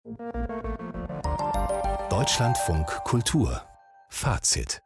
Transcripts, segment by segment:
Deutschlandfunk Kultur Fazit.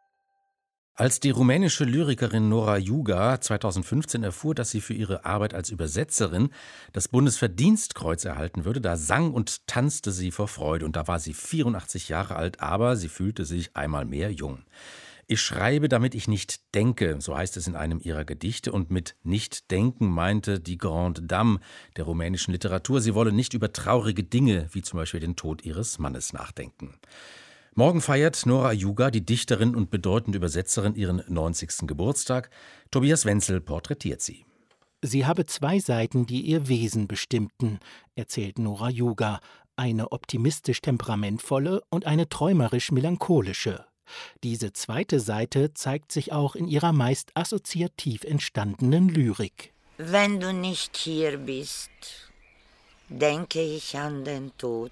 Als die rumänische Lyrikerin Nora Juga 2015 erfuhr, dass sie für ihre Arbeit als Übersetzerin das Bundesverdienstkreuz erhalten würde, da sang und tanzte sie vor Freude. Und da war sie 84 Jahre alt, aber sie fühlte sich einmal mehr jung. Ich schreibe, damit ich nicht denke, so heißt es in einem ihrer Gedichte. Und mit Nicht-Denken meinte die Grande Dame der rumänischen Literatur, sie wolle nicht über traurige Dinge, wie zum Beispiel den Tod ihres Mannes, nachdenken. Morgen feiert Nora Juga, die Dichterin und bedeutende Übersetzerin, ihren 90. Geburtstag. Tobias Wenzel porträtiert sie. Sie habe zwei Seiten, die ihr Wesen bestimmten, erzählt Nora Juga. Eine optimistisch temperamentvolle und eine träumerisch melancholische. Diese zweite Seite zeigt sich auch in ihrer meist assoziativ entstandenen Lyrik. Wenn du nicht hier bist, denke ich an den Tod.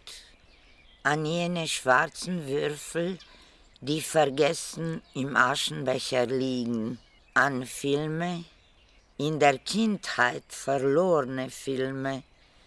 An jene schwarzen Würfel, die vergessen im Aschenbecher liegen, an Filme, in der Kindheit verlorene Filme,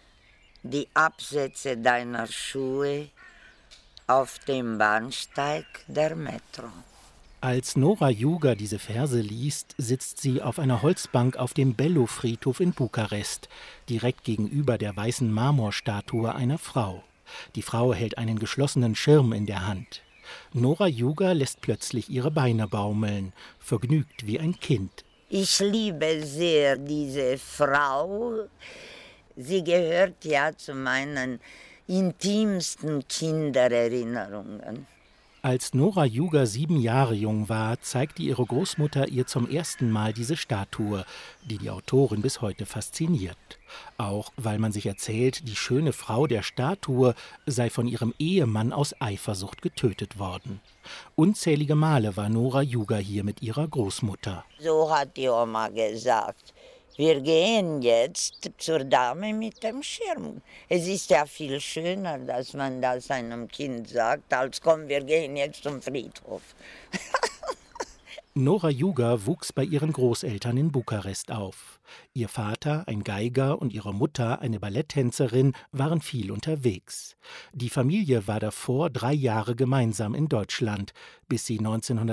die Absätze deiner Schuhe auf dem Bahnsteig der Metro. Als Nora Juga diese Verse liest, sitzt sie auf einer Holzbank auf dem Bello-Friedhof in Bukarest, direkt gegenüber der weißen Marmorstatue einer Frau. Die Frau hält einen geschlossenen Schirm in der Hand. Nora Juga lässt plötzlich ihre Beine baumeln, vergnügt wie ein Kind. Ich liebe sehr diese Frau. Sie gehört ja zu meinen intimsten Kindererinnerungen. Als Nora Juga 7 Jahre jung war, zeigte ihre Großmutter ihr zum ersten Mal diese Statue, die die Autorin bis heute fasziniert. Auch weil man sich erzählt, die schöne Frau der Statue sei von ihrem Ehemann aus Eifersucht getötet worden. Unzählige Male war Nora Juga hier mit ihrer Großmutter. So hat die Oma gesagt. Wir gehen jetzt zur Dame mit dem Schirm. Es ist ja viel schöner, dass man das einem Kind sagt, als komm, wir gehen jetzt zum Friedhof. Nora Juga wuchs bei ihren Großeltern in Bukarest auf. Ihr Vater, ein Geiger, und ihre Mutter, eine Balletttänzerin, waren viel unterwegs. Die Familie war davor 3 Jahre gemeinsam in Deutschland, bis sie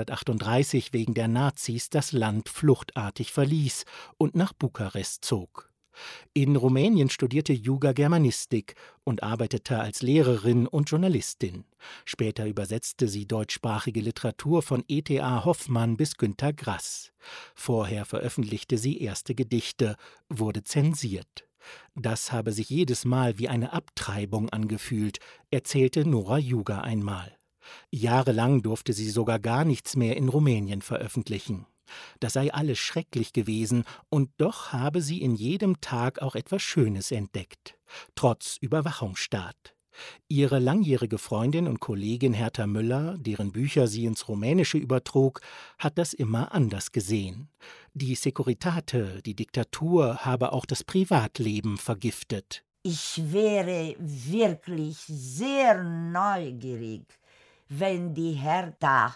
1938 wegen der Nazis das Land fluchtartig verließ und nach Bukarest zog. In Rumänien studierte Juga Germanistik und arbeitete als Lehrerin und Journalistin. Später übersetzte sie deutschsprachige Literatur von E.T.A. Hoffmann bis Günter Grass. Vorher veröffentlichte sie erste Gedichte, wurde zensiert. Das habe sich jedes Mal wie eine Abtreibung angefühlt, erzählte Nora Juga einmal. Jahrelang durfte sie sogar gar nichts mehr in Rumänien veröffentlichen. Das sei alles schrecklich gewesen, und doch habe sie in jedem Tag auch etwas Schönes entdeckt, trotz Überwachungsstaat. Ihre langjährige Freundin und Kollegin Herta Müller, deren Bücher sie ins Rumänische übertrug, hat das immer anders gesehen. Die Securitate, die Diktatur, habe auch das Privatleben vergiftet. Ich wäre wirklich sehr neugierig, wenn die Herta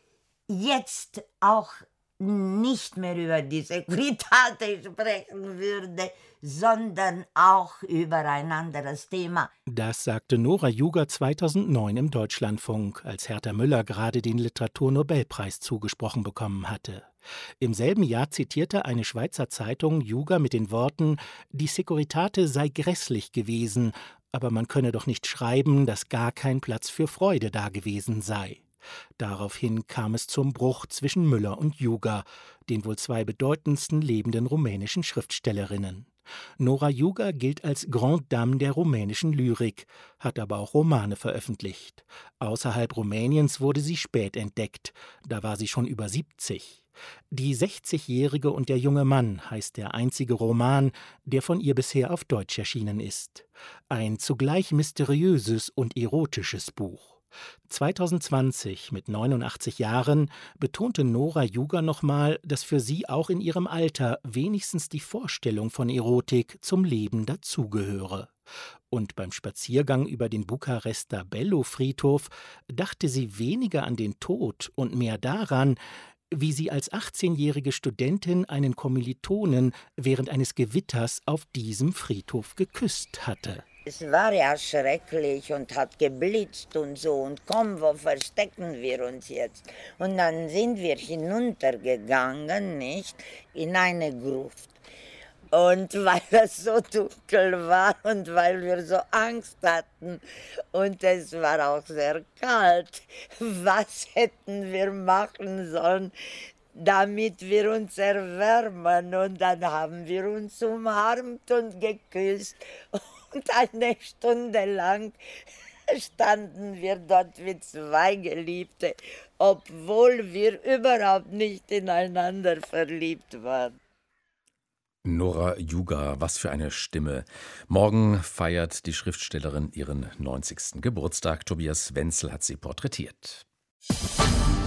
jetzt auch nicht mehr über die Securitate sprechen würde, sondern auch über ein anderes Thema. Das sagte Nora Juga 2009 im Deutschlandfunk, als Herta Müller gerade den Literaturnobelpreis zugesprochen bekommen hatte. Im selben Jahr zitierte eine Schweizer Zeitung Juga mit den Worten: Die Securitate sei grässlich gewesen, aber man könne doch nicht schreiben, dass gar kein Platz für Freude da gewesen sei. Daraufhin kam es zum Bruch zwischen Müller und Juga, den wohl 2 bedeutendsten lebenden rumänischen Schriftstellerinnen. Nora Juga gilt als Grande Dame der rumänischen Lyrik, hat aber auch Romane veröffentlicht. Außerhalb Rumäniens wurde sie spät entdeckt, da war sie schon über 70. Die 60-Jährige und der junge Mann heißt der einzige Roman, der von ihr bisher auf Deutsch erschienen ist. Ein zugleich mysteriöses und erotisches Buch. 2020, mit 89 Jahren, betonte Nora Juga nochmal, dass für sie auch in ihrem Alter wenigstens die Vorstellung von Erotik zum Leben dazugehöre. Und beim Spaziergang über den Bukarester Bello-Friedhof dachte sie weniger an den Tod und mehr daran, wie sie als 18-jährige Studentin einen Kommilitonen während eines Gewitters auf diesem Friedhof geküsst hatte. Es war ja schrecklich und hat geblitzt und so. Und komm, wo verstecken wir uns jetzt? Und dann sind wir hinuntergegangen, nicht, in eine Gruft. Und weil es so dunkel war und weil wir so Angst hatten und es war auch sehr kalt, was hätten wir machen sollen, damit wir uns erwärmen? Und dann haben wir uns umarmt und geküsst und eine Stunde lang standen wir dort wie zwei Geliebte, obwohl wir überhaupt nicht ineinander verliebt waren. Nora Juga, was für eine Stimme. Morgen feiert die Schriftstellerin ihren 90. Geburtstag. Tobias Wenzel hat sie porträtiert.